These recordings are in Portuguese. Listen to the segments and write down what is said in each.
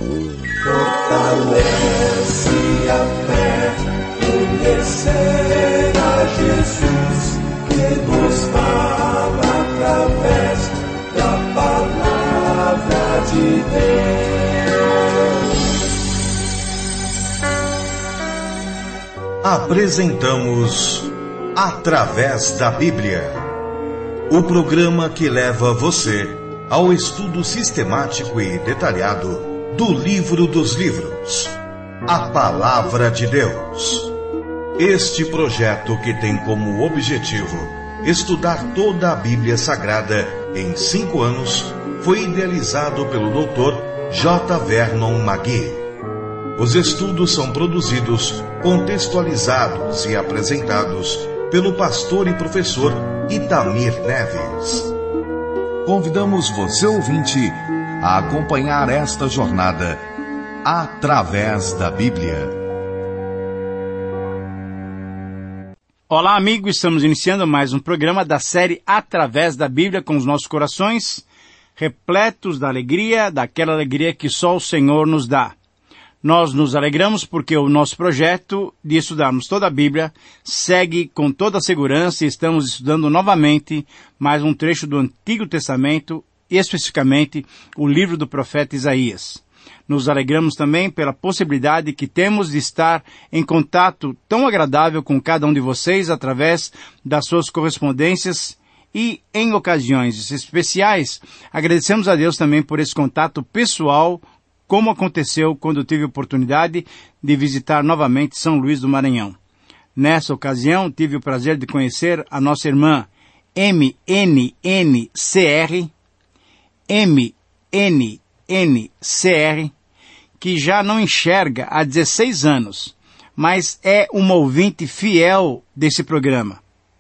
Fortalece a fé, conhecer a Jesus, que nos fala através da palavra de Deus. Apresentamos Através da Bíblia, o programa que leva você ao estudo sistemático e detalhado do livro dos livros, a Palavra de Deus. Este projeto, que tem como objetivo estudar toda a Bíblia Sagrada em 5 anos, foi idealizado pelo Dr. J. Vernon McGee. Os estudos são produzidos, contextualizados e apresentados pelo pastor e professor Itamir Neves. Convidamos você, ouvinte, a acompanhar esta jornada através da Bíblia. Olá, amigo, estamos iniciando mais um programa da série Através da Bíblia, com os nossos corações repletos da alegria, daquela alegria que só o Senhor nos dá. Nós nos alegramos porque o nosso projeto de estudarmos toda a Bíblia segue com toda a segurança e estamos estudando novamente mais um trecho do Antigo Testamento, especificamente o livro do profeta Isaías. Nos alegramos também pela possibilidade que temos de estar em contato tão agradável com cada um de vocês através das suas correspondências e, em ocasiões especiais, agradecemos a Deus também por esse contato pessoal, como aconteceu quando eu tive a oportunidade de visitar novamente São Luís do Maranhão. Nessa ocasião, tive o prazer de conhecer a nossa irmã MNNCR, que já não enxerga há 16 anos, mas é uma ouvinte fiel desse programa.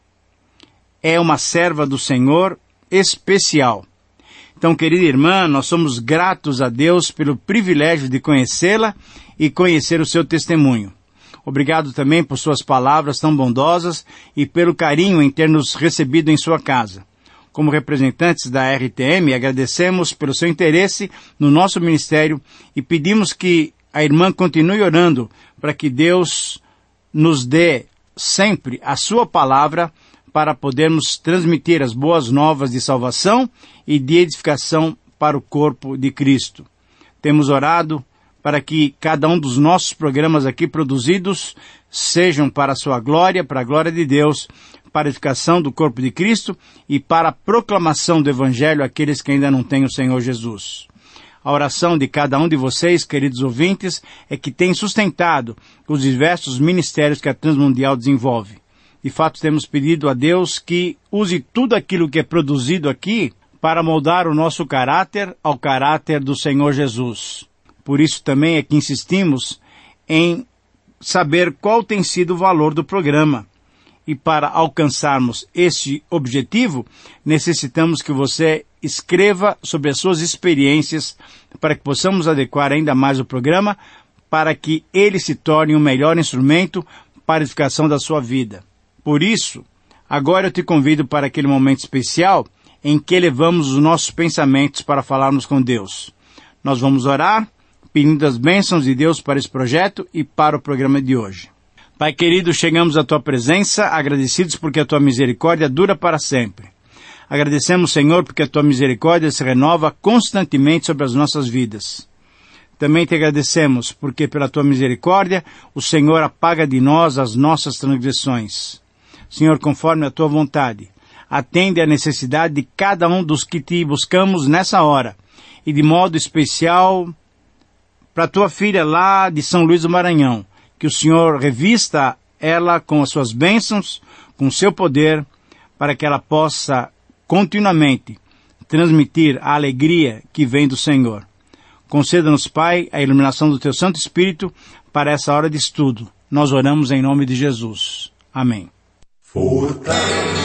É uma serva do Senhor especial. Então, querida irmã, nós somos gratos a Deus pelo privilégio de conhecê-la e conhecer o seu testemunho. Obrigado também por suas palavras tão bondosas e pelo carinho em ter nos recebido em sua casa. Como representantes da RTM, agradecemos pelo seu interesse no nosso ministério e pedimos que a irmã continue orando para que Deus nos dê sempre a sua palavra para podermos transmitir as boas novas de salvação e de edificação para o corpo de Cristo. Temos orado para que cada um dos nossos programas aqui produzidos sejam para a sua glória, para a glória de Deus, para a edificação do corpo de Cristo e para a proclamação do Evangelho àqueles que ainda não têm o Senhor Jesus. A oração de cada um de vocês, queridos ouvintes, é que tem sustentado os diversos ministérios que a Transmundial desenvolve. De fato, temos pedido a Deus que use tudo aquilo que é produzido aqui para moldar o nosso caráter ao caráter do Senhor Jesus. Por isso também é que insistimos em saber qual tem sido o valor do programa. E para alcançarmos este objetivo, necessitamos que você escreva sobre as suas experiências para que possamos adequar ainda mais o programa para que ele se torne um melhor instrumento para a edificação da sua vida. Por isso, agora eu te convido para aquele momento especial em que elevamos os nossos pensamentos para falarmos com Deus. Nós vamos orar, pedindo as bênçãos de Deus para esse projeto e para o programa de hoje. Pai querido, chegamos à Tua presença, agradecidos porque a Tua misericórdia dura para sempre. Agradecemos, Senhor, porque a Tua misericórdia se renova constantemente sobre as nossas vidas. Também te agradecemos porque pela Tua misericórdia o Senhor apaga de nós as nossas transgressões. Senhor, conforme a Tua vontade, atende à necessidade de cada um dos que Te buscamos nessa hora, e de modo especial para a Tua filha lá de São Luís do Maranhão, que o Senhor revista ela com as Suas bênçãos, com o Seu poder, para que ela possa continuamente transmitir a alegria que vem do Senhor. Conceda-nos, Pai, a iluminação do Teu Santo Espírito para essa hora de estudo. Nós oramos em nome de Jesus. Amém. Fortalece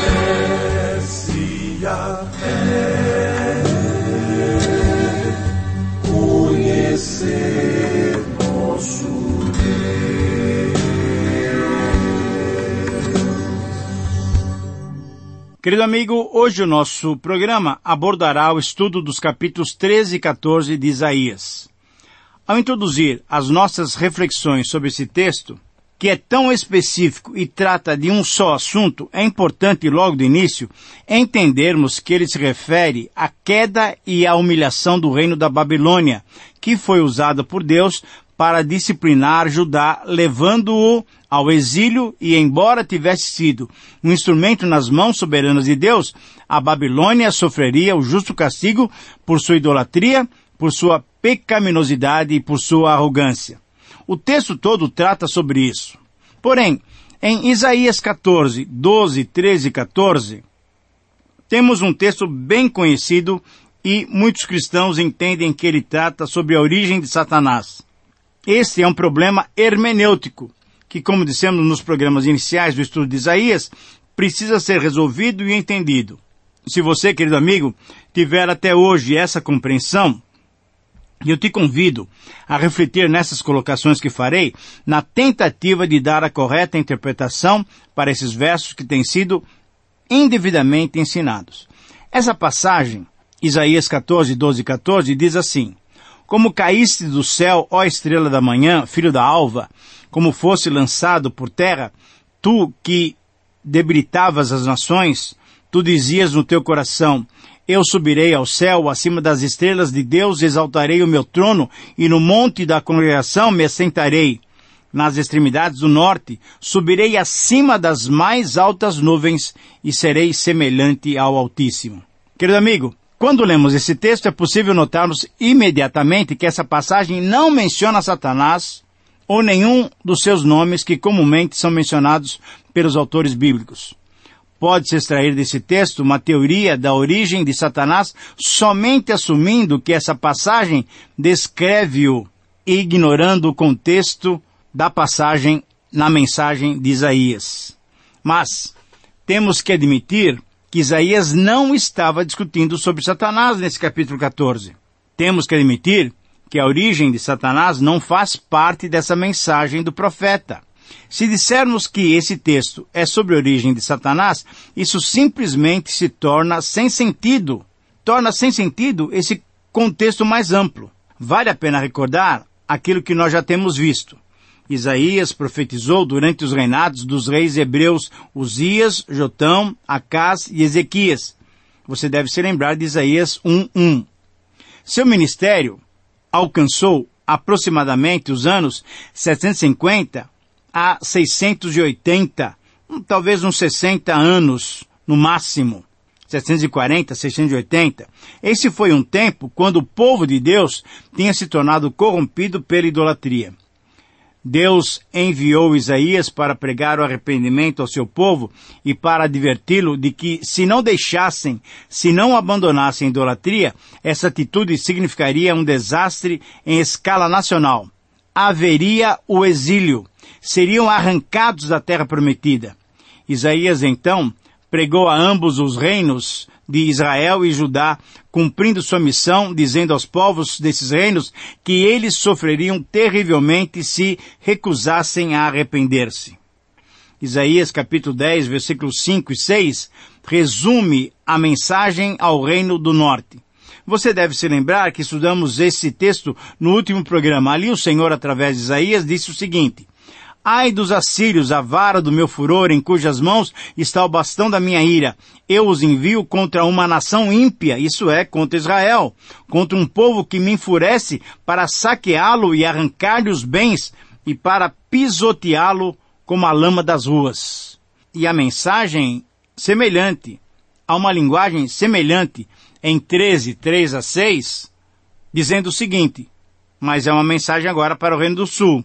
a fé, conhecer nosso Deus. Querido amigo, hoje o nosso programa abordará o estudo dos capítulos 13 e 14 de Isaías. Ao introduzir as nossas reflexões sobre esse texto, que é tão específico e trata de um só assunto, é importante logo do início entendermos que ele se refere à queda e à humilhação do reino da Babilônia, que foi usada por Deus para disciplinar Judá, levando-o ao exílio, e embora tivesse sido um instrumento nas mãos soberanas de Deus, a Babilônia sofreria o justo castigo por sua idolatria, por sua pecaminosidade e por sua arrogância. O texto todo trata sobre isso. Porém, em Isaías 14, 12, 13 e 14, temos um texto bem conhecido e muitos cristãos entendem que ele trata sobre a origem de Satanás. Este é um problema hermenêutico, que, como dissemos nos programas iniciais do estudo de Isaías, precisa ser resolvido e entendido. Se você, querido amigo, tiver até hoje essa compreensão, eu te convido a refletir nessas colocações que farei, na tentativa de dar a correta interpretação para esses versos que têm sido indevidamente ensinados. Essa passagem, Isaías 14, 12 e 14, diz assim: Como caíste do céu, ó estrela da manhã, filho da alva, como fosse lançado por terra, tu que debilitavas as nações, tu dizias no teu coração: Eu subirei ao céu, acima das estrelas de Deus exaltarei o meu trono, e no monte da congregação me assentarei. Nas extremidades do norte, subirei acima das mais altas nuvens, e serei semelhante ao Altíssimo. Querido amigo, quando lemos esse texto, é possível notarmos imediatamente que essa passagem não menciona Satanás, ou nenhum dos seus nomes que comumente são mencionados pelos autores bíblicos. Pode-se extrair desse texto uma teoria da origem de Satanás somente assumindo que essa passagem descreve-o, ignorando o contexto da passagem na mensagem de Isaías. Mas temos que admitir que Isaías não estava discutindo sobre Satanás nesse capítulo 14. Temos que admitir que a origem de Satanás não faz parte dessa mensagem do profeta. Se dissermos que esse texto é sobre a origem de Satanás, isso simplesmente se torna sem sentido. Torna sem sentido esse contexto mais amplo. Vale a pena recordar aquilo que nós já temos visto. Isaías profetizou durante os reinados dos reis hebreus Uzias, Jotão, Acás e Ezequias. Você deve se lembrar de Isaías 1:1. Seu ministério alcançou aproximadamente os anos 750 a 680, talvez uns 60 anos no máximo, 740, 680. Esse foi um tempo quando o povo de Deus tinha se tornado corrompido pela idolatria. Deus enviou Isaías para pregar o arrependimento ao seu povo e para adverti-lo de que, se não deixassem, se não abandonassem a idolatria, essa atitude significaria um desastre em escala nacional. Haveria o exílio. Seriam arrancados da terra prometida. Isaías, então, pregou a ambos os reinos de Israel e Judá, cumprindo sua missão, dizendo aos povos desses reinos que eles sofreriam terrivelmente se recusassem a arrepender-se. Isaías capítulo 10, versículos 5 e 6, resume a mensagem ao reino do norte. Você deve se lembrar que estudamos esse texto no último programa. Ali o Senhor, através de Isaías, disse o seguinte: Ai dos assírios, a vara do meu furor, em cujas mãos está o bastão da minha ira. Eu os envio contra uma nação ímpia, isso é, contra Israel, contra um povo que me enfurece, para saqueá-lo e arrancar-lhe os bens, e para pisoteá-lo como a lama das ruas. E a mensagem semelhante, há uma linguagem semelhante em 13, 3 a 6, dizendo o seguinte, mas é uma mensagem agora para o Reino do Sul.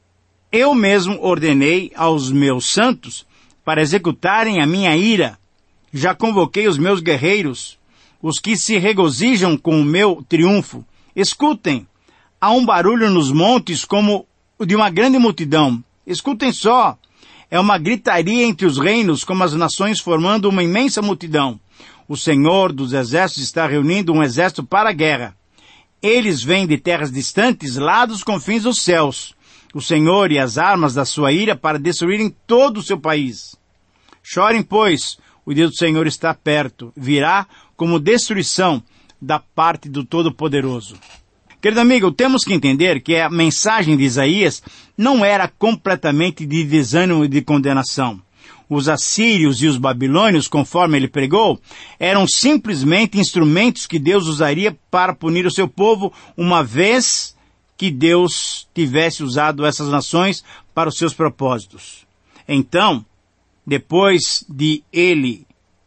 Eu mesmo ordenei aos meus santos para executarem a minha ira. Já convoquei os meus guerreiros, os que se regozijam com o meu triunfo. Escutem, há um barulho nos montes como o de uma grande multidão. Escutem só, é uma gritaria entre os reinos, como as nações formando uma imensa multidão. O Senhor dos exércitos está reunindo um exército para a guerra. Eles vêm de terras distantes, lá dos confins dos céus. O Senhor e as armas da sua ira para destruírem todo o seu país. Chorem, pois, o dia do Senhor está perto, virá como destruição da parte do Todo-Poderoso. Querido amigo, temos que entender que a mensagem de Isaías não era completamente de desânimo e de condenação. Os assírios e os babilônios, conforme ele pregou, eram simplesmente instrumentos que Deus usaria para punir o seu povo, uma vez que Deus tivesse usado essas nações para os seus propósitos. Então, depois de ele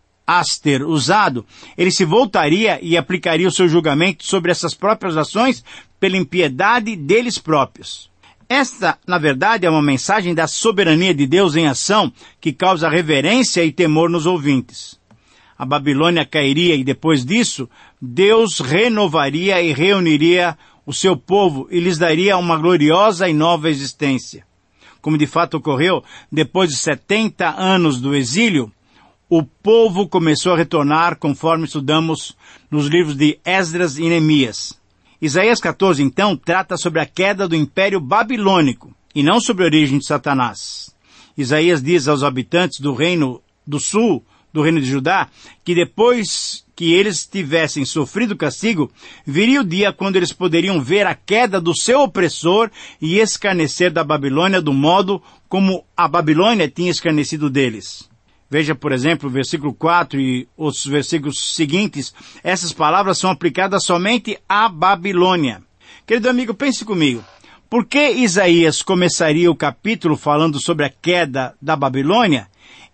as ter usado, ele se voltaria e aplicaria o seu julgamento sobre essas próprias nações pela impiedade deles próprios. Esta, na verdade, é uma mensagem da soberania de Deus em ação que causa reverência e temor nos ouvintes. A Babilônia cairia e depois disso, Deus renovaria e reuniria o seu povo e lhes daria uma gloriosa e nova existência. Como de fato ocorreu, depois de 70 anos do exílio, o povo começou a retornar conforme estudamos nos livros de Esdras e Neemias. Isaías 14, então, trata sobre a queda do Império Babilônico, e não sobre a origem de Satanás. Isaías diz aos habitantes do reino do sul, do reino de Judá, que depois que eles tivessem sofrido o castigo, viria o dia quando eles poderiam ver a queda do seu opressor e escarnecer da Babilônia do modo como a Babilônia tinha escarnecido deles. Veja, por exemplo, o versículo 4 e os versículos seguintes. Essas palavras são aplicadas somente à Babilônia. Querido amigo, pense comigo. Por que Isaías começaria o capítulo falando sobre a queda da Babilônia?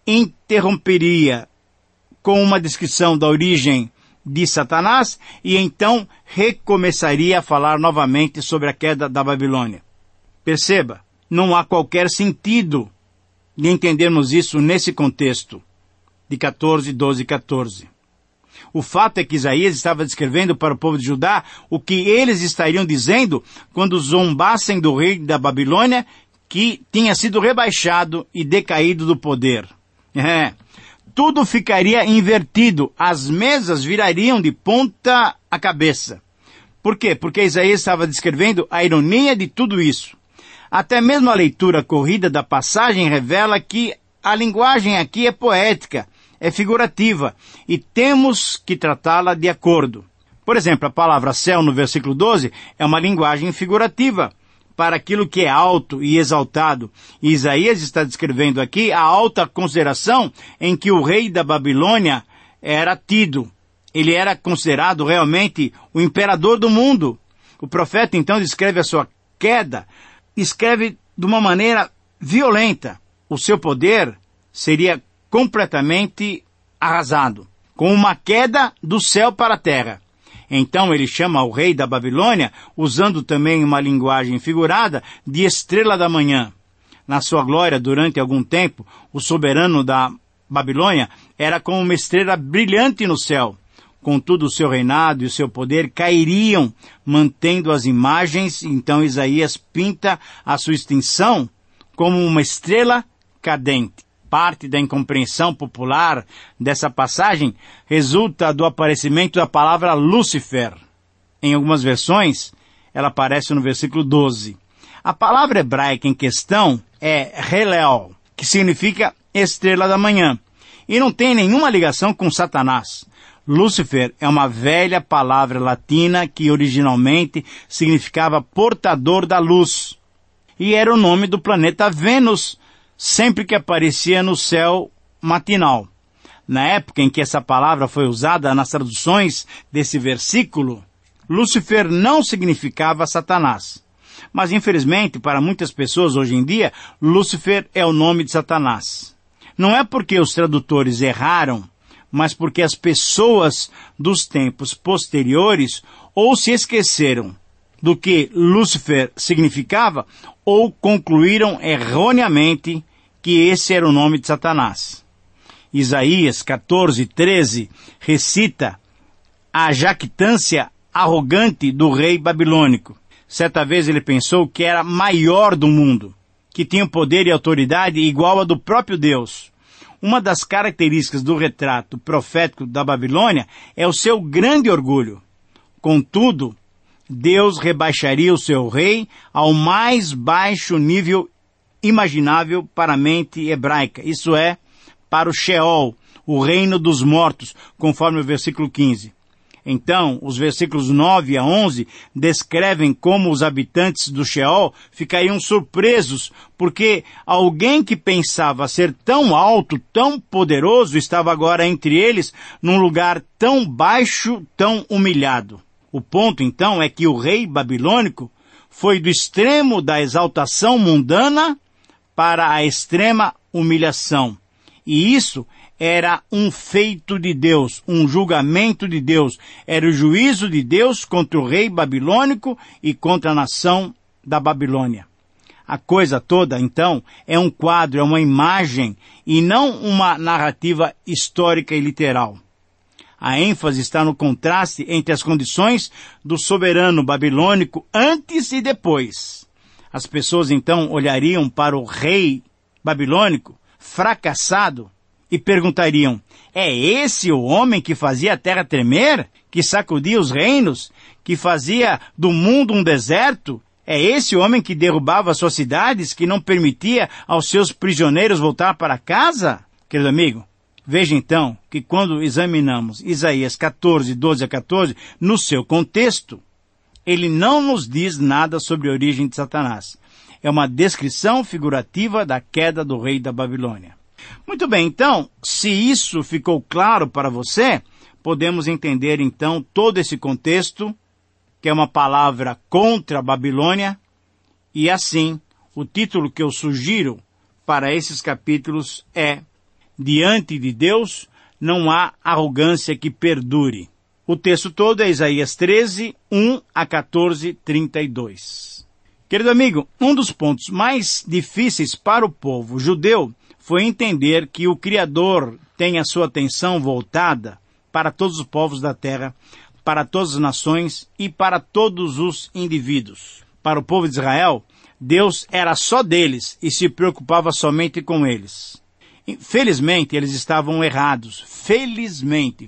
Interromperia com uma descrição da origem de Satanás e então recomeçaria a falar novamente sobre a queda da Babilônia. Perceba, não há qualquer sentido de entendermos isso nesse contexto de 14, 12 e 14. O fato é que Isaías estava descrevendo para o povo de Judá o que eles estariam dizendo quando zombassem do rei da Babilônia, que tinha sido rebaixado e decaído do poder. Tudo ficaria invertido, as mesas virariam de ponta a cabeça. Por quê? Porque Isaías estava descrevendo a ironia de tudo isso. Até mesmo a leitura corrida da passagem revela que a linguagem aqui é poética, é figurativa, e temos que tratá-la de acordo. Por exemplo, a palavra céu no versículo 12 é uma linguagem figurativa para aquilo que é alto e exaltado. E Isaías está descrevendo aqui a alta consideração em que o rei da Babilônia era tido. Ele era considerado realmente o imperador do mundo. O profeta então descreve a sua queda, escreve de uma maneira violenta. O seu poder seria completamente arrasado, com uma queda do céu para a terra. Então ele chama o rei da Babilônia, usando também uma linguagem figurada, de estrela da manhã. Na sua glória, durante algum tempo, o soberano da Babilônia era como uma estrela brilhante no céu. Contudo, o seu reinado e o seu poder cairiam, mantendo as imagens. Então Isaías pinta a sua extinção como uma estrela cadente. Parte da incompreensão popular dessa passagem resulta do aparecimento da palavra Lúcifer. Em algumas versões, ela aparece no versículo 12. A palavra hebraica em questão é Helel, que significa estrela da manhã, e não tem nenhuma ligação com Satanás. Lúcifer é uma velha palavra latina que originalmente significava portador da luz, e era o nome do planeta Vênus, sempre que aparecia no céu matinal. Na época em que essa palavra foi usada nas traduções desse versículo, Lúcifer não significava Satanás. Mas, infelizmente, para muitas pessoas hoje em dia, Lúcifer é o nome de Satanás. Não é porque os tradutores erraram, mas porque as pessoas dos tempos posteriores ou se esqueceram do que Lúcifer significava ou concluíram erroneamente que esse era o nome de Satanás. Isaías 14, 13 recita a jactância arrogante do rei babilônico. Certa vez ele pensou que era maior do mundo, que tinha poder e autoridade igual a do próprio Deus. Uma das características do retrato profético da Babilônia é o seu grande orgulho. Contudo, Deus rebaixaria o seu rei ao mais baixo nível imaginável para a mente hebraica, isso é, para o Sheol, o reino dos mortos, conforme o versículo 15. Então, os versículos 9 a 11 descrevem como os habitantes do Sheol ficariam surpresos, porque alguém que pensava ser tão alto, tão poderoso, estava agora entre eles, num lugar tão baixo, tão humilhado. O ponto, então, é que o rei babilônico foi do extremo da exaltação mundana para a extrema humilhação. E isso era um feito de Deus, um julgamento de Deus. Era o juízo de Deus contra o rei babilônico e contra a nação da Babilônia. A coisa toda, então, é um quadro, é uma imagem e não uma narrativa histórica e literal. A ênfase está no contraste entre as condições do soberano babilônico antes e depois. As pessoas, então, olhariam para o rei babilônico fracassado e perguntariam: é esse o homem que fazia a terra tremer? Que sacudia os reinos? Que fazia do mundo um deserto? É esse o homem que derrubava suas cidades? Que não permitia aos seus prisioneiros voltar para casa? Querido amigo, veja então que quando examinamos Isaías 14, 12 a 14, no seu contexto, ele não nos diz nada sobre a origem de Satanás. É uma descrição figurativa da queda do rei da Babilônia. Muito bem, então, se isso ficou claro para você, podemos entender então todo esse contexto, que é uma palavra contra a Babilônia, e assim, o título que eu sugiro para esses capítulos é: diante de Deus não há arrogância que perdure. O texto todo é Isaías 13, 1 a 14, 32. Querido amigo, um dos pontos mais difíceis para o povo judeu foi entender que o Criador tem a sua atenção voltada para todos os povos da terra, para todas as nações e para todos os indivíduos. Para o povo de Israel, Deus era só deles e se preocupava somente com eles. Felizmente, eles estavam errados. Felizmente,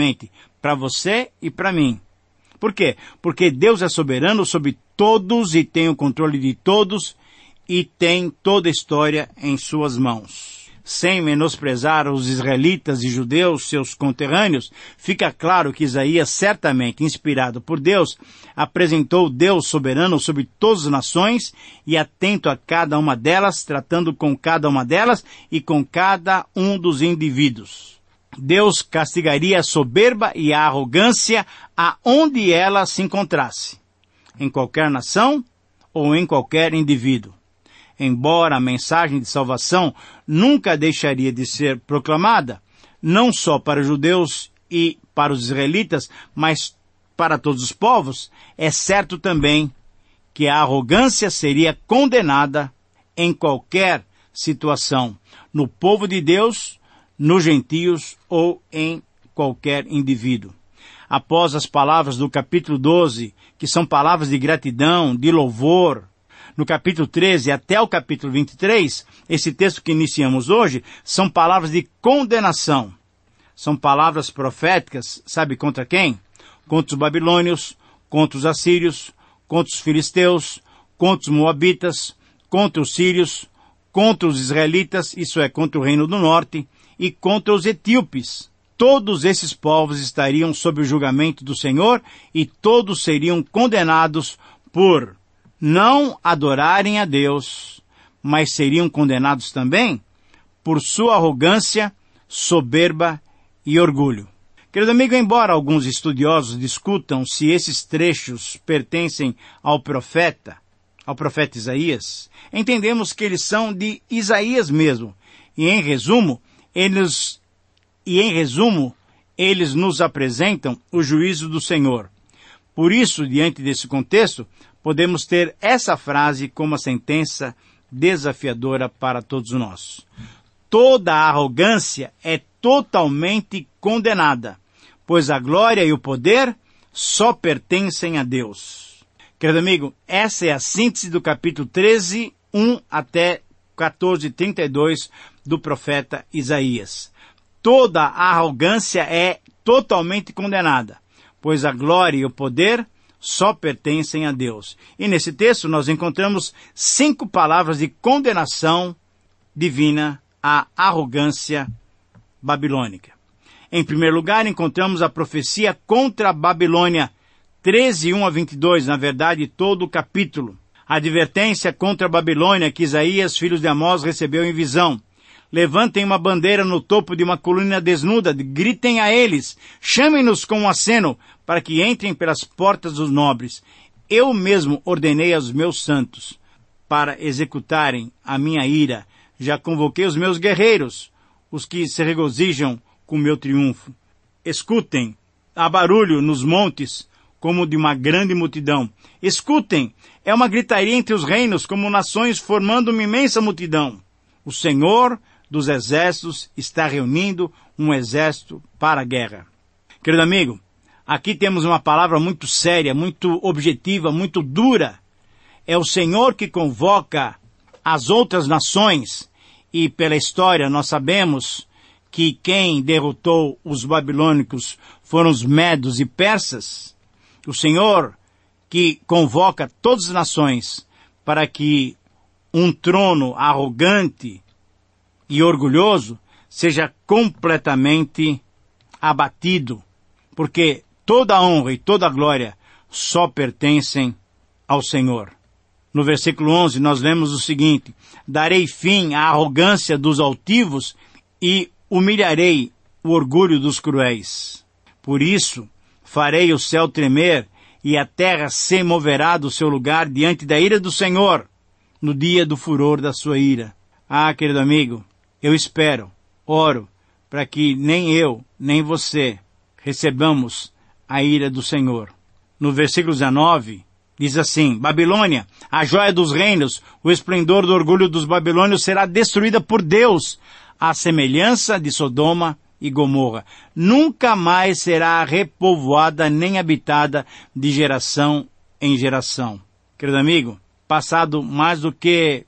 para você e para mim. Por quê? Porque Deus é soberano sobre todos e tem o controle de todos e tem toda a história em suas mãos. Sem menosprezar os israelitas e judeus, seus conterrâneos, fica claro que Isaías, certamente inspirado por Deus, apresentou Deus soberano sobre todas as nações e atento a cada uma delas, tratando com cada uma delas e com cada um dos indivíduos. Deus castigaria a soberba e a arrogância aonde ela se encontrasse, em qualquer nação ou em qualquer indivíduo. Embora a mensagem de salvação nunca deixaria de ser proclamada, não só para os judeus e para os israelitas, mas para todos os povos, é certo também que a arrogância seria condenada em qualquer situação, no povo de Deus, nos gentios ou em qualquer indivíduo. Após as palavras do capítulo 12, que são palavras de gratidão, de louvor, no capítulo 13 até o capítulo 23, esse texto que iniciamos hoje, são palavras de condenação. São palavras proféticas, sabe contra quem? Contra os babilônios, contra os assírios, contra os filisteus, contra os moabitas, contra os sírios, contra os israelitas, isso é, contra o reino do norte, e contra os etíopes. Todos esses povos estariam sob o julgamento do Senhor e todos seriam condenados por não adorarem a Deus, mas seriam condenados também por sua arrogância, soberba e orgulho. Querido amigo, embora alguns estudiosos discutam se esses trechos pertencem ao profeta Isaías, entendemos que eles são de Isaías mesmo, e em resumo, eles nos apresentam o juízo do Senhor. Por isso, diante desse contexto, podemos ter essa frase como uma sentença desafiadora para todos nós. Toda a arrogância é totalmente condenada, pois a glória e o poder só pertencem a Deus. Querido amigo, essa é a síntese do capítulo 13, 1 até 14, 32 do profeta Isaías. Toda a arrogância é totalmente condenada, pois a glória e o poder só pertencem a Deus. E nesse texto nós encontramos 5 palavras de condenação divina à arrogância babilônica. Em primeiro lugar, encontramos a profecia contra a Babilônia, 13, 1 a 22, na verdade, todo o capítulo. A advertência contra a Babilônia que Isaías, filho de Amós, recebeu em visão. Levantem uma bandeira no topo de uma colina desnuda, gritem a eles, chamem-nos com um aceno, para que entrem pelas portas dos nobres. Eu mesmo ordenei aos meus santos, para executarem a minha ira. Já convoquei os meus guerreiros, os que se regozijam com o meu triunfo. Escutem, há barulho nos montes, como de uma grande multidão. Escutem, é uma gritaria entre os reinos, como nações formando uma imensa multidão. O Senhor dos exércitos está reunindo um exército para a guerra. Querido amigo, aqui temos uma palavra muito séria, muito objetiva, muito dura. É o Senhor que convoca as outras nações, e pela história nós sabemos que quem derrotou os babilônicos foram os medos e persas. O Senhor que convoca todas as nações para que um trono arrogante e orgulhoso seja completamente abatido, porque toda a honra e toda a glória só pertencem ao Senhor. No versículo 11 nós lemos o seguinte: darei fim à arrogância dos altivos e humilharei o orgulho dos cruéis. Por isso farei o céu tremer e a terra se moverá do seu lugar diante da ira do Senhor, no dia do furor da sua ira. Ah, querido amigo, eu espero, oro, para que nem eu, nem você recebamos a ira do Senhor. No versículo 19, diz assim: Babilônia, a joia dos reinos, o esplendor do orgulho dos babilônios será destruída por Deus, à semelhança de Sodoma e Gomorra. Nunca mais será repovoada nem habitada de geração em geração. Querido amigo, passado mais do que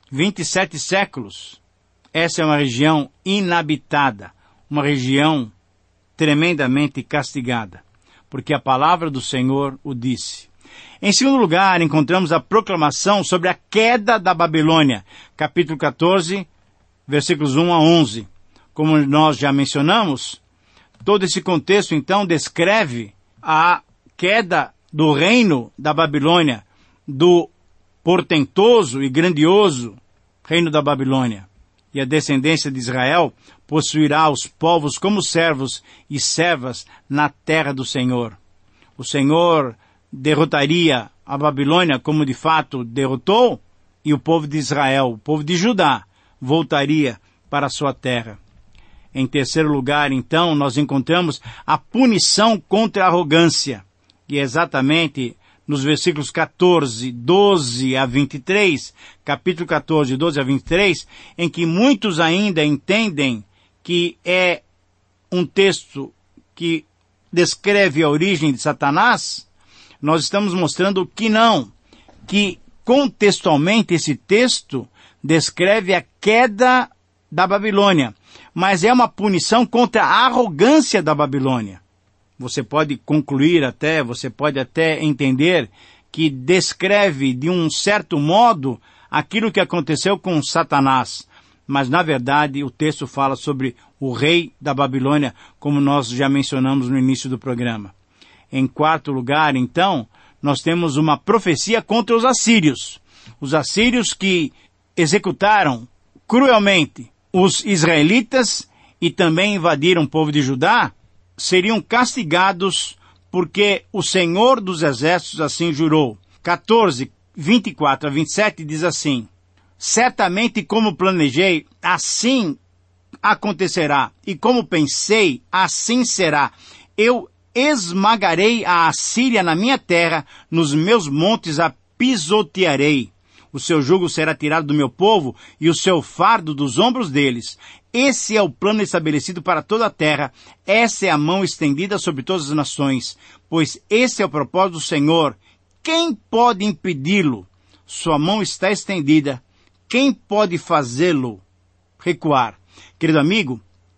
27 séculos, essa é uma região inabitada, uma região tremendamente castigada, porque a palavra do Senhor o disse. Em segundo lugar, encontramos a proclamação sobre a queda da Babilônia, capítulo 14, versículos 1 a 11. Como nós já mencionamos, todo esse contexto, então, descreve a queda do reino da Babilônia, do portentoso e grandioso reino da Babilônia. E a descendência de Israel possuirá os povos como servos e servas na terra do Senhor. O Senhor derrotaria a Babilônia como de fato derrotou, e o povo de Israel, o povo de Judá, voltaria para a sua terra. Em terceiro lugar, então, nós encontramos a punição contra a arrogância. E exatamente nos versículos 14, 12 a 23, capítulo 14, 12 a 23, em que muitos ainda entendem que é um texto que descreve a origem de Satanás, nós estamos mostrando que não, que contextualmente esse texto descreve a queda da Babilônia, mas é uma punição contra a arrogância da Babilônia. Você pode concluir até, você pode até entender que descreve de um certo modo aquilo que aconteceu com Satanás, mas na verdade o texto fala sobre o rei da Babilônia, como nós já mencionamos no início do programa. Em quarto lugar, então, nós temos uma profecia contra os assírios. Os assírios que executaram cruelmente os israelitas e também invadiram o povo de Judá, seriam castigados porque o Senhor dos exércitos assim jurou. 14, 24 a 27 diz assim: certamente como planejei, assim acontecerá, e como pensei, assim será. Eu esmagarei a Assíria na minha terra, nos meus montes a pisotearei. O seu jugo será tirado do meu povo e o seu fardo dos ombros deles. Esse é o plano estabelecido para toda a terra. Essa é a mão estendida sobre todas as nações. Pois esse é o propósito do Senhor. Quem pode impedi-lo? Sua mão está estendida. Quem pode fazê-lo recuar? Querido amigo,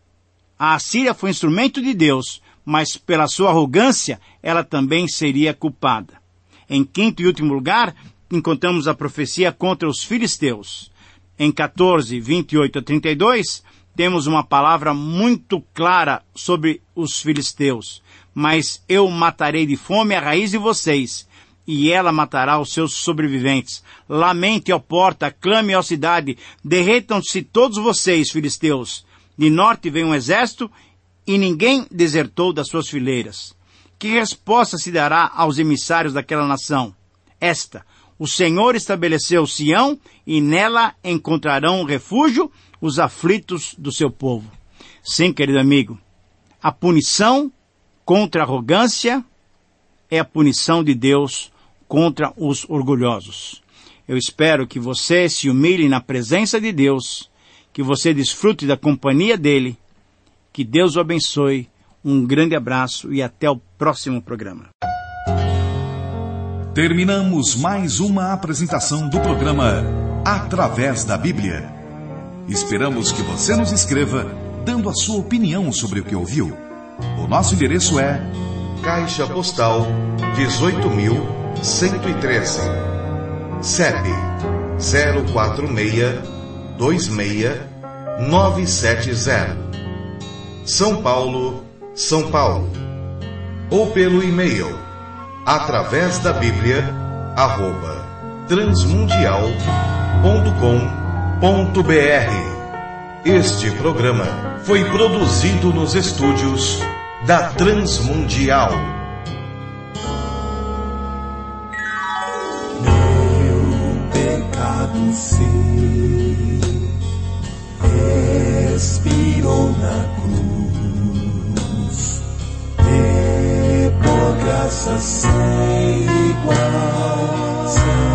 a Assíria foi instrumento de Deus, mas pela sua arrogância, ela também seria culpada. Em quinto e último lugar, encontramos a profecia contra os filisteus. Em 14, 28 a 32, temos uma palavra muito clara sobre os filisteus. Mas eu matarei de fome a raiz de vocês, e ela matará os seus sobreviventes. Lamente, ó porta, clame, ó cidade, derretam-se todos vocês, filisteus. De norte vem um exército, e ninguém desertou das suas fileiras. Que resposta se dará aos emissários daquela nação? Esta: o Senhor estabeleceu Sião, e nela encontrarão refúgio os aflitos do seu povo. Sim, querido amigo, a punição contra a arrogância é a punição de Deus contra os orgulhosos. Eu espero que você se humilhe na presença de Deus, que você desfrute da companhia dele, que Deus o abençoe. Um grande abraço e até o próximo programa. Terminamos mais uma apresentação do programa Através da Bíblia. Esperamos que você nos escreva dando a sua opinião sobre o que ouviu. O nosso endereço é Caixa Postal 18.113, CEP 04626-970, São Paulo, São Paulo. Ou pelo e-mail através da Bíblia @transmundial.com.br. Este programa foi produzido nos estúdios da Transmundial. Meu pecado sim expirou na cruz, e por graça sem igual.